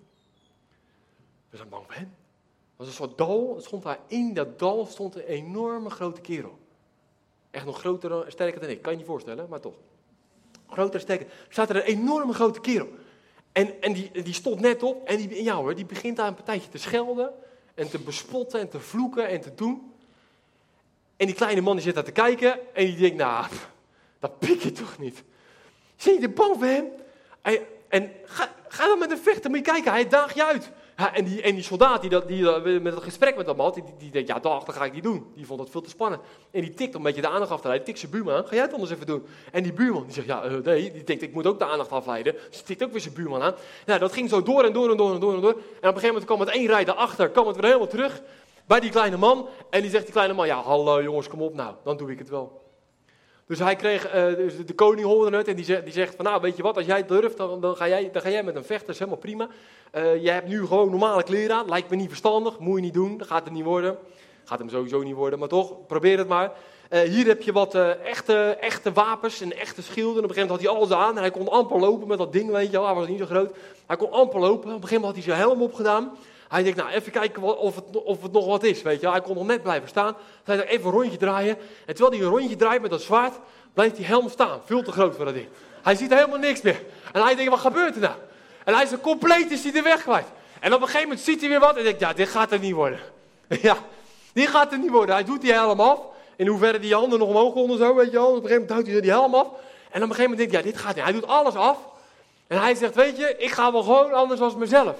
We zijn bang voor hen. Dat was een soort dal. In dat dal stond een enorme grote kerel. Echt nog groter, sterker dan ik. Kan je niet voorstellen, maar toch. Groter, sterker. Er staat er een enorme grote kerel. En die stond net op. En die begint daar een partijtje te schelden. En te bespotten en te vloeken en te doen. En die kleine man die zit daar te kijken. En die denkt, nou, dat pik je toch niet. Zie je er bang voor hem? En ga dan met hem vechten. Moet je kijken, hij daagt je uit. Ja, en die soldaat die met het gesprek met hem had, die denkt, ja, dat ga ik niet doen. Die vond dat veel te spannend. En die tikt een beetje de aandacht af te leiden. Tikt zijn buurman aan, ga jij het anders even doen? En die buurman, die zegt, nee, die denkt, ik moet ook de aandacht afleiden. Dus die tikt ook weer zijn buurman aan. Nou, dat ging zo door. En op een gegeven moment kwam het één rij daarachter, kwam het weer helemaal terug bij die kleine man. En die zegt die kleine man, ja, hallo jongens, kom op nou, dan doe ik het wel. Dus hij kreeg, de koning hoorde het en die zegt van, nou, weet je wat, als jij durft, dan ga jij met hem vechten, dat is helemaal prima. Jij hebt nu gewoon normale kleren aan, lijkt me niet verstandig, moet je niet doen, dat gaat het niet worden. Gaat hem sowieso niet worden, maar toch, probeer het maar. Hier heb je wat echte wapens en echte schilden. En op een gegeven moment had hij alles aan en hij kon amper lopen met dat ding, weet je wel, hij was niet zo groot. Hij kon amper lopen, op een gegeven moment had hij zijn helm opgedaan. Hij denkt, nou, even kijken of het nog wat is, weet je. Hij kon nog net blijven staan. Hij zei, even een rondje draaien. En terwijl hij een rondje draait met dat zwaard, blijft die helm staan. Veel te groot voor dat ding. Hij ziet helemaal niks meer. En hij denkt, wat gebeurt er nou? En hij is compleet de weg kwijt. En op een gegeven moment ziet hij weer wat en denkt, ja, dit gaat er niet worden. Ja, dit gaat er niet worden. Hij doet die helm af. In hoeverre die handen nog omhoog konden zo, weet je wel. Op een gegeven moment duwt hij die helm af. En op een gegeven moment denkt hij, ja, dit gaat niet. Hij doet alles af. En hij zegt, weet je, ik ga wel gewoon anders als mezelf.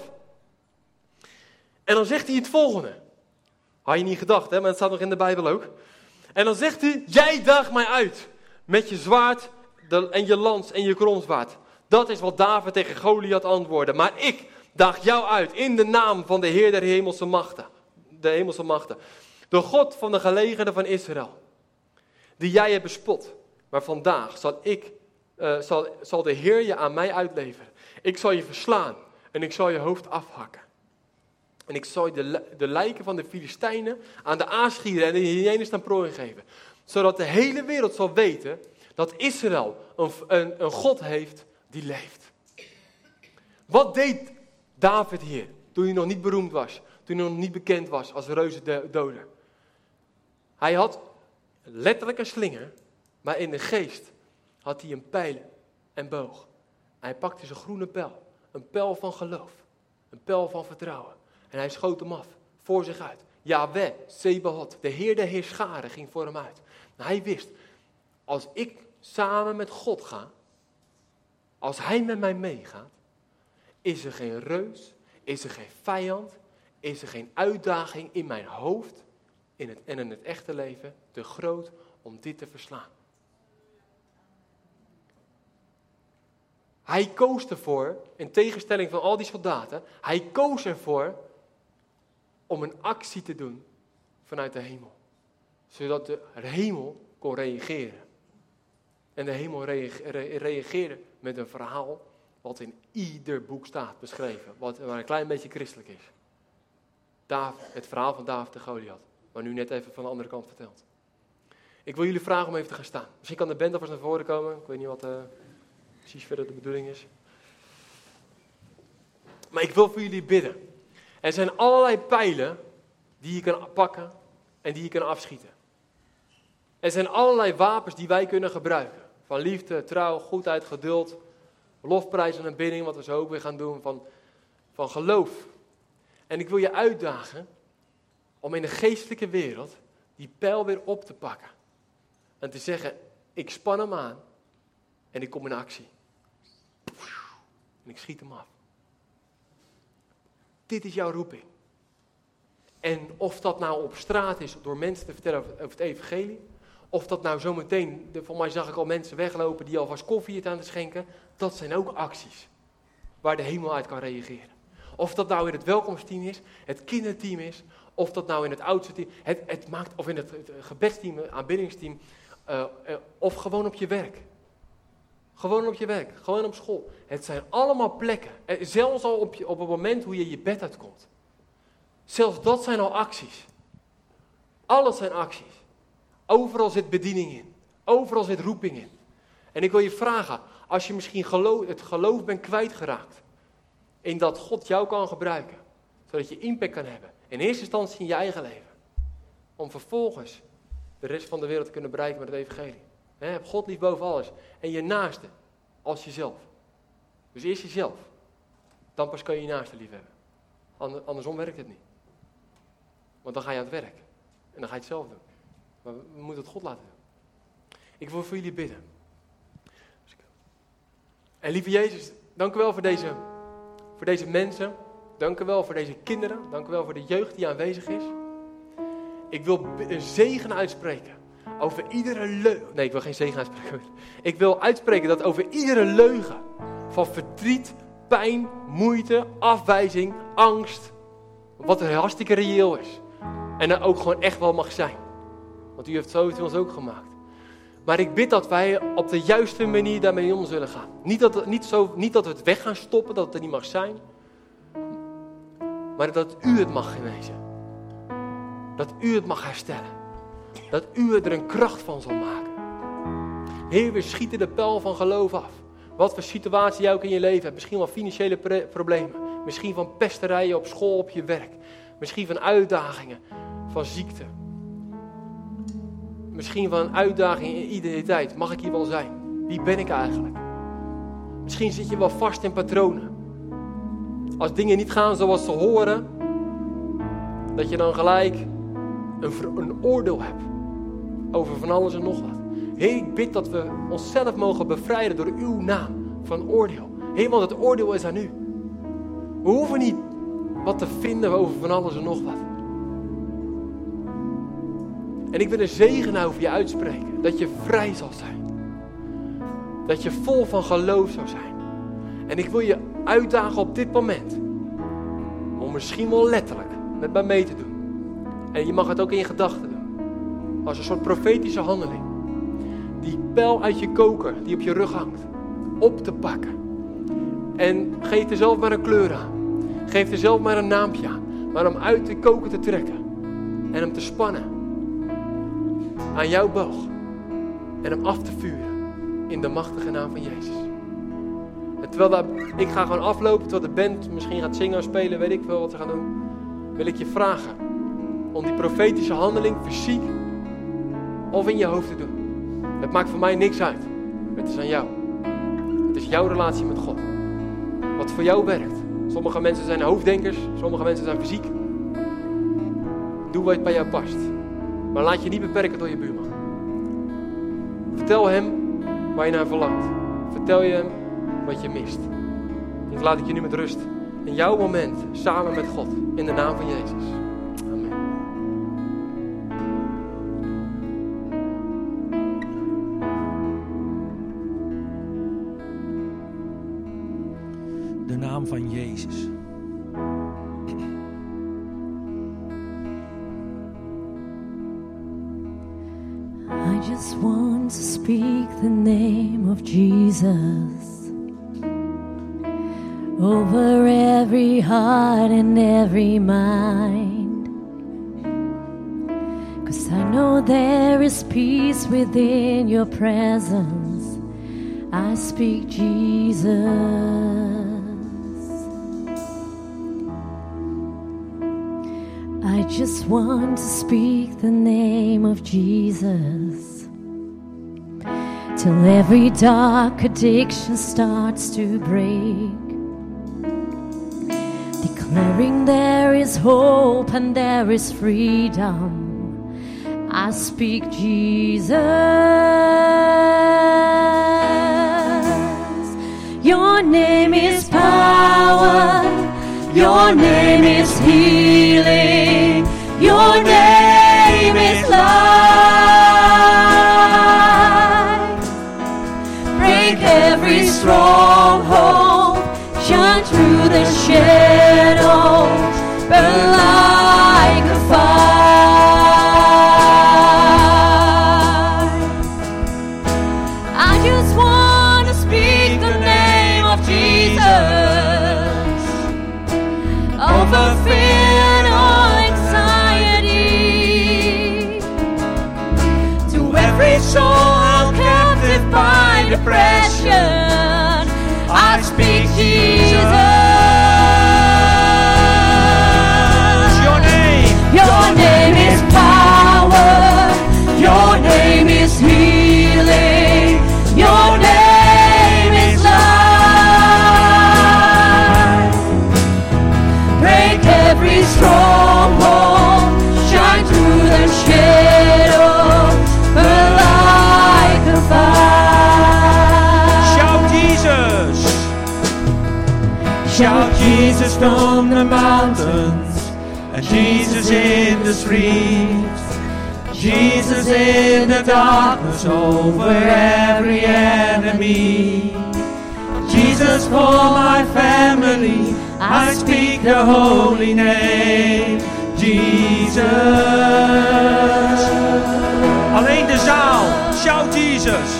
En dan zegt hij het volgende. Had je niet gedacht, hè? Maar het staat nog in de Bijbel ook. En dan zegt hij, jij daagt mij uit. Met je zwaard en je lans en je kronswaard. Dat is wat David tegen Goliath antwoordde. Maar ik daag jou uit in de naam van de Heer der hemelse machten. De hemelse machten. De God van de gelegenen van Israël. Die jij hebt bespot. Maar vandaag zal de Heer je aan mij uitleveren. Ik zal je verslaan en ik zal je hoofd afhakken. En ik zal je de lijken van de Filistijnen aan de aasgieren en de hyenes aan prooi geven. Zodat de hele wereld zal weten dat Israël een God heeft die leeft. Wat deed David hier toen hij nog niet beroemd was? Toen hij nog niet bekend was als reuzendoder? Hij had letterlijk een slinger, maar in de geest had hij een pijl en boog. Hij pakte zijn groene pijl, een pijl van geloof, een pijl van vertrouwen. En hij schoot hem af, voor zich uit. Yahweh, Sebaot, de Heer der Heerscharen ging voor hem uit. En hij wist, als ik samen met God ga, als hij met mij meegaat, is er geen reus, is er geen vijand, is er geen uitdaging in mijn hoofd en in het echte leven te groot om dit te verslaan. Hij koos ervoor, in tegenstelling van al die soldaten, hij koos ervoor om een actie te doen vanuit de hemel. Zodat de hemel kon reageren. En de hemel reageerde met een verhaal wat in ieder boek staat beschreven. Wat een klein beetje christelijk is. Het verhaal van David en Goliath. Maar nu net even van de andere kant verteld. Ik wil jullie vragen om even te gaan staan. Misschien kan de band alvast naar voren komen. Ik weet niet wat precies verder de bedoeling is. Maar ik wil voor jullie bidden. Er zijn allerlei pijlen die je kan pakken en die je kan afschieten. Er zijn allerlei wapens die wij kunnen gebruiken. Van liefde, trouw, goedheid, geduld, lofprijs en aanbidding, wat we zo ook weer gaan doen, van geloof. En ik wil je uitdagen om in de geestelijke wereld die pijl weer op te pakken. En te zeggen, ik span hem aan en ik kom in actie. En ik schiet hem af. Dit is jouw roeping. En of dat nou op straat is door mensen te vertellen over het evangelie, of dat nou zometeen, voor mij zag ik al mensen weglopen die alvast koffie aan te schenken, dat zijn ook acties waar de hemel uit kan reageren. Of dat nou in het welkomsteam is, het kinderteam is, of dat nou in het oudste team, of in het gebedsteam, het aanbiddingsteam, of gewoon op je werk. Gewoon op je werk, gewoon op school. Het zijn allemaal plekken, zelfs al op het moment hoe je je bed uitkomt. Zelfs dat zijn al acties. Alles zijn acties. Overal zit bediening in. Overal zit roeping in. En ik wil je vragen, als je misschien het geloof bent kwijtgeraakt, in dat God jou kan gebruiken, zodat je impact kan hebben, in eerste instantie in je eigen leven, om vervolgens de rest van de wereld te kunnen bereiken met het evangelie. Heb God lief boven alles. En je naaste als jezelf. Dus eerst jezelf. Dan pas kan je je naaste lief hebben. Andersom werkt het niet. Want dan ga je aan het werk. En dan ga je het zelf doen. Maar we moeten het God laten doen. Ik wil voor jullie bidden. En lieve Jezus, dank u wel voor deze mensen. Dank u wel voor deze kinderen. Dank u wel voor de jeugd die aanwezig is. Ik wil een zegen uitspreken. Over iedere leugen. Nee, ik wil geen zegen uitspreken. Ik wil uitspreken dat over iedere leugen. Van verdriet, pijn, moeite, afwijzing, angst. Wat er hartstikke reëel is. En er ook gewoon echt wel mag zijn. Want u heeft zo ons ook gemaakt. Maar ik bid dat wij op de juiste manier daarmee om zullen gaan. Niet dat we het weg gaan stoppen, dat het er niet mag zijn. Maar dat u het mag genezen. Dat u het mag herstellen. Dat u er een kracht van zal maken. Heer, we schieten de pijl van geloof af. Wat voor situatie jij ook in je leven hebt. Misschien wel financiële problemen. Misschien van pesterijen op school, op je werk. Misschien van uitdagingen, van ziekte. Misschien van uitdagingen in identiteit. Mag ik hier wel zijn? Wie ben ik eigenlijk? Misschien zit je wel vast in patronen. Als dingen niet gaan zoals ze horen, dat je dan gelijk een oordeel hebt over van alles en nog wat. Heer, ik bid dat we onszelf mogen bevrijden door uw naam van oordeel. Heer, want het oordeel is aan u. We hoeven niet wat te vinden over van alles en nog wat. En ik wil een zegen over je uitspreken. Dat je vrij zal zijn. Dat je vol van geloof zal zijn. En ik wil je uitdagen op dit moment. Om misschien wel letterlijk met mij mee te doen. En je mag het ook in je gedachten doen. Als een soort profetische handeling. Die pijl uit je koker, die op je rug hangt. Op te pakken. En geef er zelf maar een kleur aan. Geef er zelf maar een naampje aan. Maar om uit de koker te trekken. En hem te spannen. Aan jouw boog. En hem af te vuren. In de machtige naam van Jezus. En ik ga gewoon aflopen. Terwijl de band misschien gaat zingen of spelen. Weet ik veel wat ze gaan doen. Wil ik je vragen. Om die profetische handeling fysiek. Of in je hoofd te doen. Het maakt voor mij niks uit. Het is aan jou. Het is jouw relatie met God. Wat voor jou werkt. Sommige mensen zijn hoofddenkers. Sommige mensen zijn fysiek. Doe wat bij jou past. Maar laat je niet beperken door je buurman. Vertel hem waar je naar verlangt. Vertel je hem wat je mist. Ik laat ik je nu met rust. In jouw moment, samen met God. In de naam van Jezus. Amen. naam van Jezus. I just want to speak the name of Jesus over every heart and every mind, 'cause I know there is peace within your presence. I speak Jesus. I just want to speak the name of Jesus till every dark addiction starts to break, declaring there is hope and there is freedom. I speak Jesus. Your name is power. Your name is healing. Your name is life. Break every stronghold. Shine through the shadows. Burn like a fire. I just want to speak the name of Jesus over fear and all anxiety, to every soul captive by depression. I speak Jesus. Your name is power. Your name is healing. Your name is life. Break every stronghold. Shine through the shadows. Burn like a fire. Shout Jesus. Shout Jesus from the mountains, and Jesus in the streets. Jesus in the darkness over every enemy. Jesus for my family, I speak the holy name. Jesus. Alleen de zaal, shout Jesus.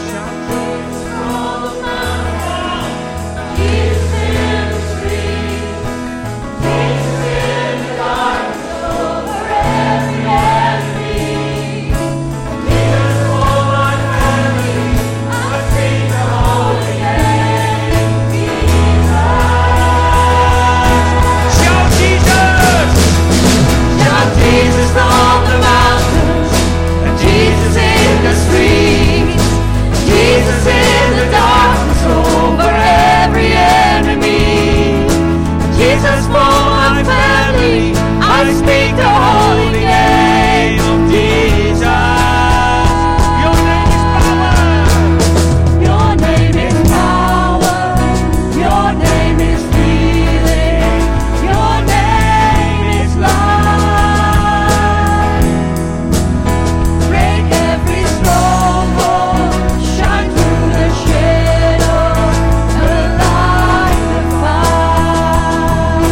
I speak the holy name of Jesus. Your name is power. Your name is power. Your name is healing. Your name is life. Break every stronghold. Shine through the shadows. Light the fire.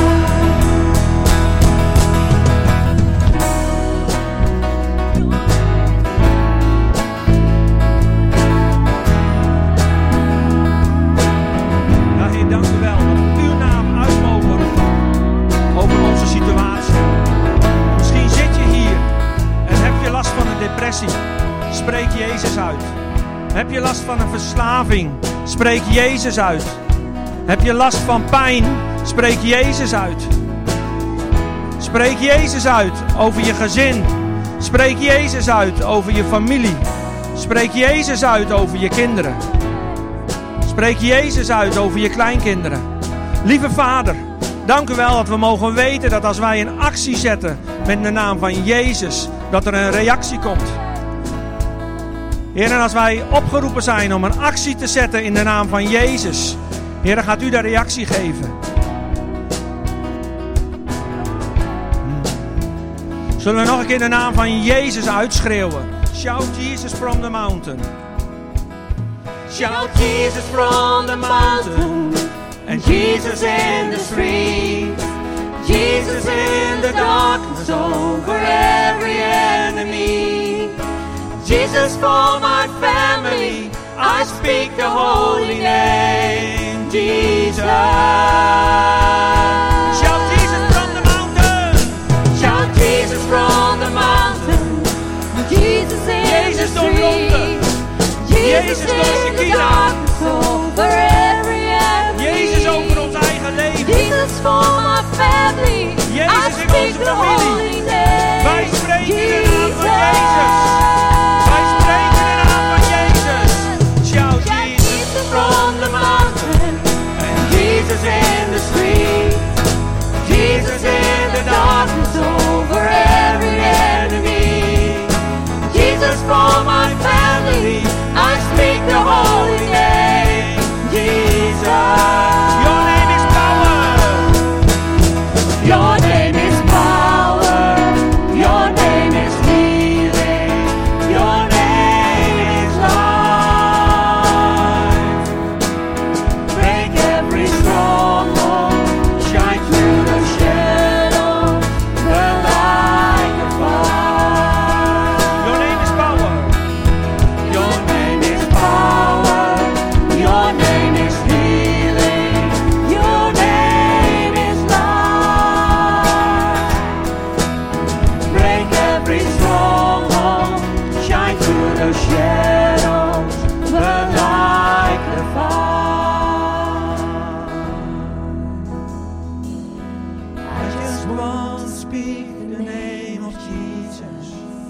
Ja, Heer, dank u wel dat we uw naam uit mogen roepen over onze situatie. Misschien zit je hier en heb je last van een depressie. Spreek Jezus uit. Heb je last van een verslaving? Spreek Jezus uit. Heb je last van pijn? Spreek Jezus uit. Spreek Jezus uit over je gezin. Spreek Jezus uit over je familie. Spreek Jezus uit over je kinderen. Spreek Jezus uit over je kleinkinderen. Lieve Vader, dank u wel dat we mogen weten dat als wij een actie zetten met de naam van Jezus, dat er een reactie komt. Heer, en als wij opgeroepen zijn om een actie te zetten in de naam van Jezus, Heer, dan gaat u de reactie geven. Zullen we nog een keer de naam van Jezus uitschreeuwen? Shout Jesus from the mountain. Shout Jesus from the mountain. And Jesus in the streets, Jesus in the darkness over every enemy. Jesus for my family, I speak the holy name, Jesus. Shout Jesus from the mountain, shout Jesus from the mountain. Jesus in the streets, Jesus in the darkness over every enemy. Jezus over ons eigen leven. Jesus for my family, I Jezus in speak onze the familie. holy name. Wij spreken de naam van Jezus. Wij spreken de naam van Jezus. Shout Jesus from the mountain. And Jesus in the street, Jesus in the darkness over every enemy. Jesus for my family, I speak the holy name, Jesus. Your name is power. Your name is power, your name is healing, your name is life. Break every stronghold, shine through the shadows, burn like a fire. Your name is power. Your name is power, your name is healing, your name is life. Break every stronghold, shine through the shadows, burn like the fire. I just want to speak the name of Jesus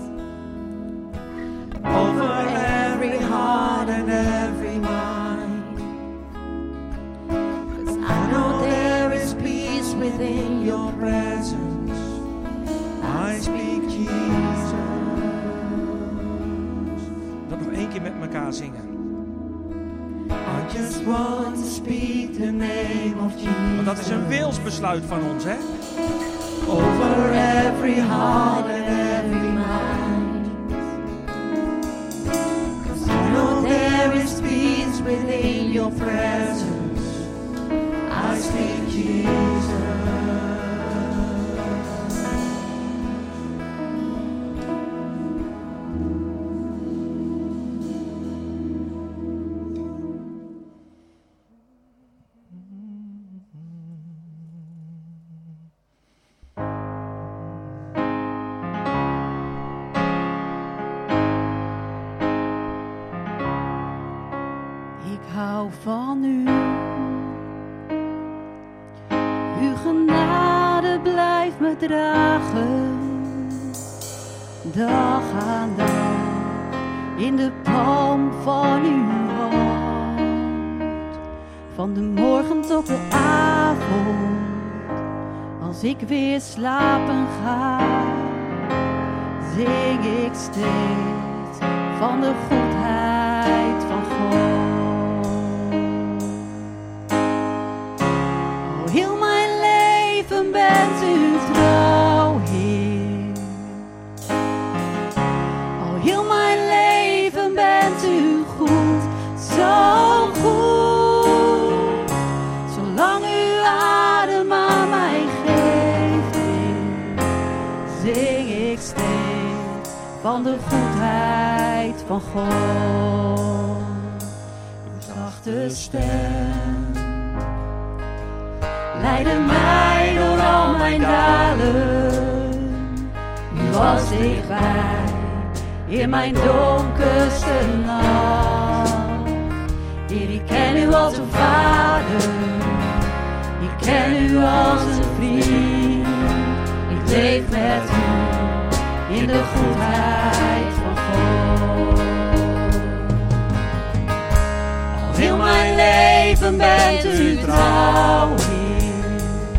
over every heart and every mind. 'Cause I know there is peace within your presence. I speak Jesus. Dat nog één keer met elkaar zingen. I just want to speak the name of Jesus. Want dat is een wilsbesluit van ons, hè? Over every heart and every mind. 'Cause I know there is peace within your presence. I speak Jesus. Ik hou van u. Uw genade blijft me dragen. Dag aan dag. In de palm van uw hand. Van de morgen tot de avond. Als ik weer slapen ga. Zing ik steeds van de goedheid van God. Heel mijn leven bent u trouw, Heer. Al heel mijn leven bent u goed, zo goed. Zolang u adem aan mij geeft, Heer, zing ik steeds van de goedheid van God. Uw zachte stem leidde mij door al mijn dalen. U was dichtbij in mijn donkerste nacht. Heer, ik ken u als een vader, ik ken u als een vriend. Ik leef met u in de goedheid van God. Al heel mijn leven bent u trouw, Heer.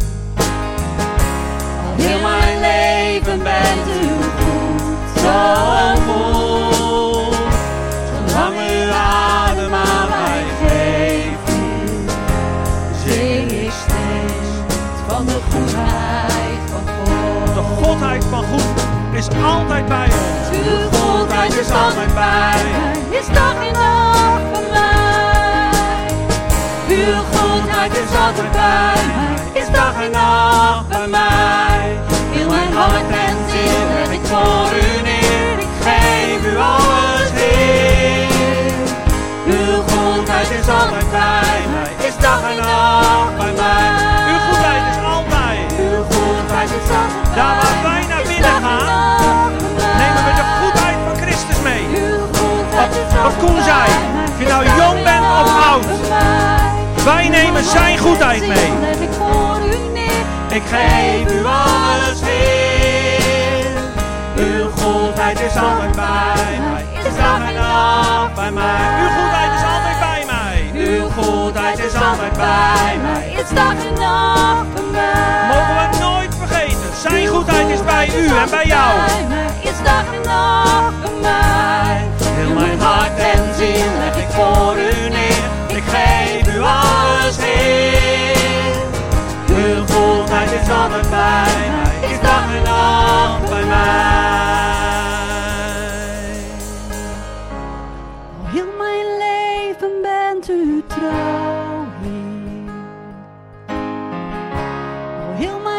Al heel mijn leven bent u goed, zo goed. Zolang u adem aan mij geeft, Heer, zing ik steeds van de goedheid van God. De godheid van goed is altijd bij ons. Uw goedheid is altijd bij mij, is dag en nacht van mij. Uw goedheid goedheid is altijd bij mij, is dag en nacht bij mij. Heel mijn hart en ziel leg ik voor u neer, ik geef u alles, Heer. Uw goedheid is altijd bij mij, is dag en nacht bij mij. Uw goedheid is altijd. Uw goedheid is altijd bij mij, Daar waar wij naar binnen gaan, nemen we de goedheid van Christus mee. Wat Koen zei, of je nou jong bent of oud, wij nemen zijn goedheid mee. Ik geef u alles, Heer. Uw goedheid is altijd bij mij, is dag en nacht bij mij. Uw goedheid is altijd bij mij. Uw goedheid is altijd bij mij, is dag en nacht bij mij. Mogen we nooit vergeten, zijn goedheid is bij u en bij jou. Is dag en nacht bij mij. Heel mijn hart en ziel leg ik voor u neer, ik geef u alles, Heer. Uw goedheid is altijd bij mij, is dag en nacht bij mij. Al heel mijn leven bent u trouw, Heer. Al heel mijn